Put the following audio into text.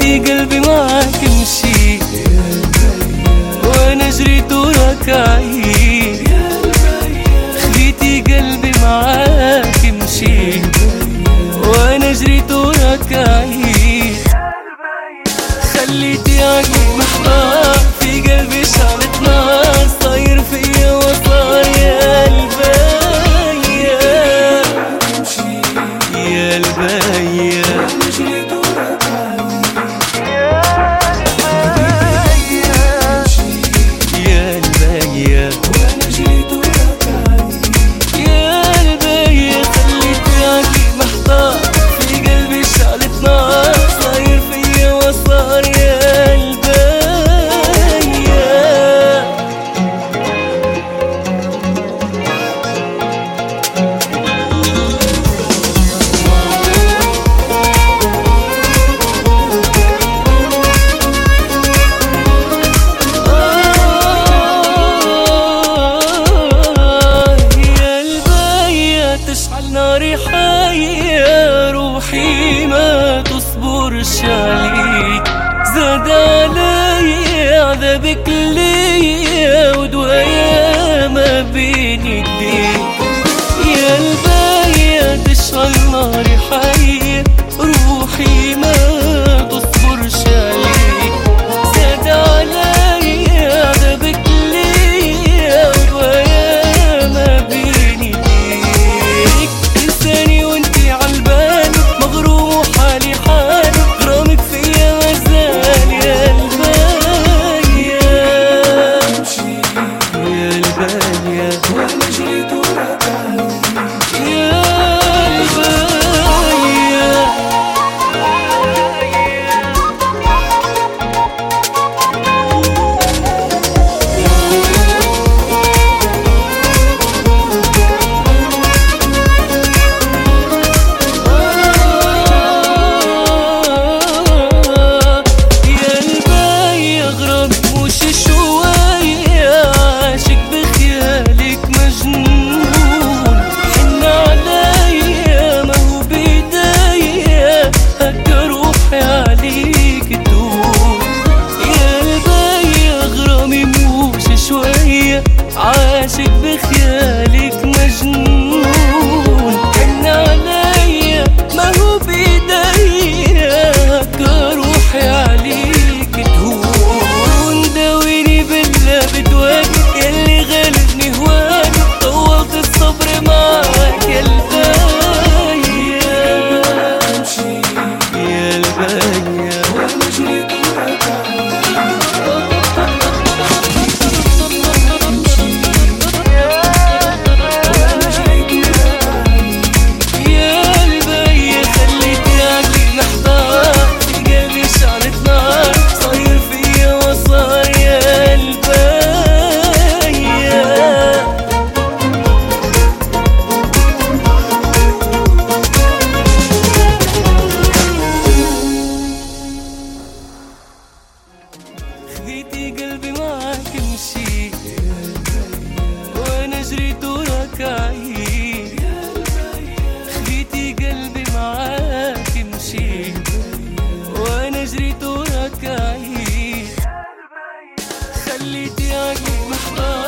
خليتي قلبي معاك يمشي وانا جريت وراك عيد. خليتي قلبي معاك يمشي وانا جريت وراك عيد. خليتي عقلي محتار في قلبي شعلة نار صاير فيا وصار يا الباية يا الباية ناري حية روحي ما تصبرش عليك. زاد علي عذابك ليا ودوايا ما بين ايديك. يا الباية تشعل ناري حية روحي ما تصبرش عليك. زاد علي عذابك ليا ودوايا ما بين عاشق بخيالك مجنون. كان عليا ما هو بيديا هكا روحي عليك تهون. داويني بالله بدواك ياللي غالبني هواك. طولت الصبر معاك يا الباية يا الباية خليتي قلبي معاك يمشي وانا جريت وراك عيد. خليتي قلبي معاك يمشي وانا جريت وراك عيد. خليتي عقلي محتار